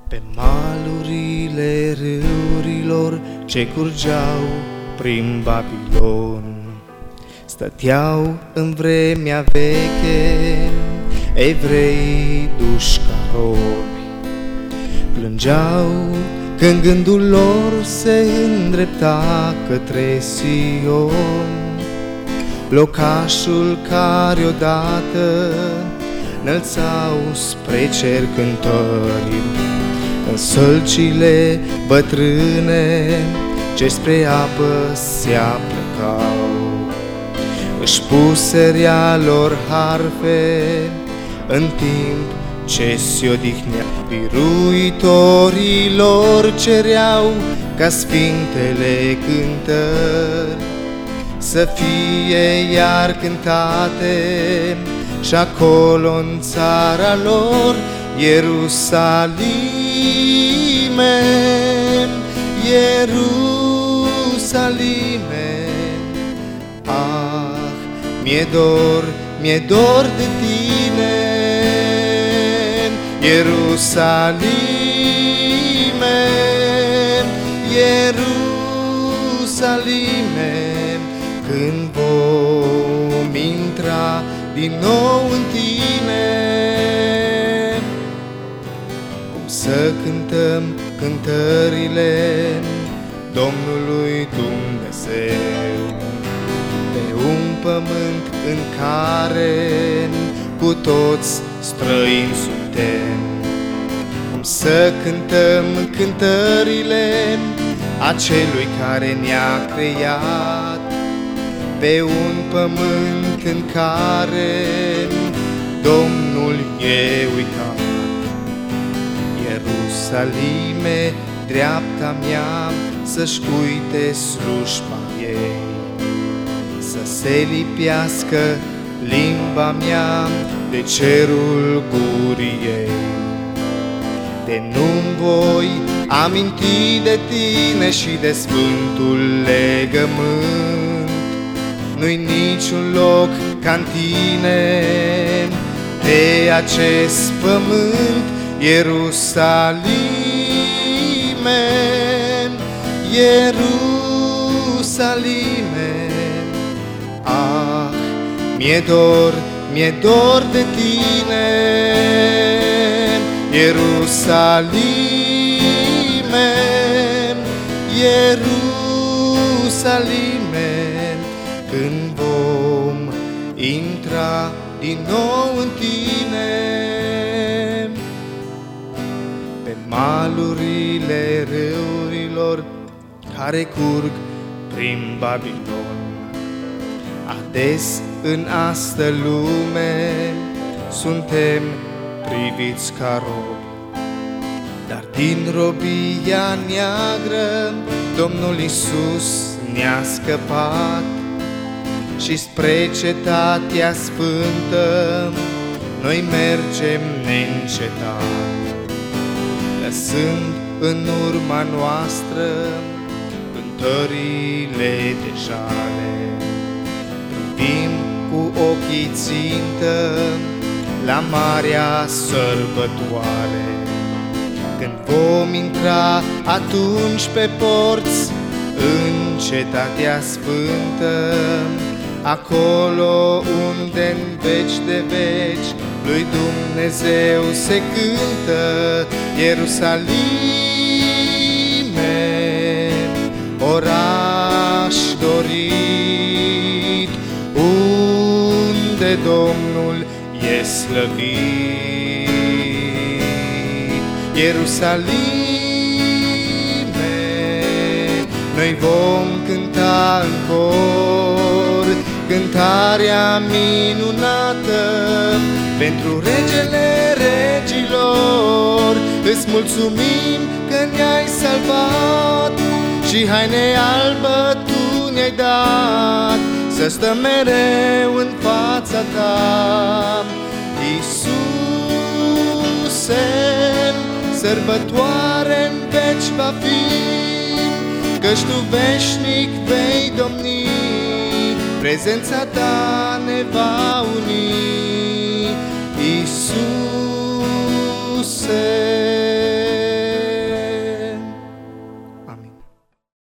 Pe malurile râurilor ce curgeau prin Babilon, stăteau în vremea veche evrei duși ca robi. Plângeau când gândul lor se îndrepta către Sion, locașul care odată înălțau spre cer cântări. În sălcile bătrâne ce spre apă se aplecau, își puserea lor harfe în timp ce se odihnea. Biruitorii lor cereau ca sfintele cântări să fie iar cântate și acolo în țara lor, Ierusalime, Ierusalime. Ah, mi-e dor de tine, Ierusalime, Ierusalime. Când vom intra din nou în tine, cum să cântăm cântările Domnului Dumnezeu pe un pământ în care cu toți străini suntem. Cum să cântăm cântările acelui care ne-a creat pe un pământ în care Domnul e uitat. Ierusalime, dreapta mea, să-și uite slujba ei, să se lipească limba mea de cerul gurii ei. De nu-mi voi aminti de tine și de sfântul legământ, nu-i niciun loc ca-n tine pe acest pământ. Ierusalime, Ierusalime. Ah, mi-e dor de tine, Ierusalime, Ierusalime. Când vom intra din nou în tine, pe malurile râurilor care curg prin Babilon. Ades în astă lume suntem priviți ca robi, dar din robia neagră Domnul Iisus ne-a scăpat și spre cetatea sfântă noi mergem neîncetat, lăsând în urma noastră cântările de jale. Privim cu ochii țintă la marea sărbătoare, când vom intra atunci pe porți în cetatea sfântă, acolo unde-n veci de veci lui Dumnezeu se cântă. Ierusalime, oraș dorit, unde Domnul e slăvit. Ierusalime, noi vom cânta în cor cântarea minunată pentru Regele regilor. Îți mulțumim că ne-ai salvat și haine albă tu ne-ai dat, să stăm mereu în fața ta. Iisuse, sărbătoare în veci va fi, căci tu veșnic vei domni, prezența ta ne va uni. Iisuse,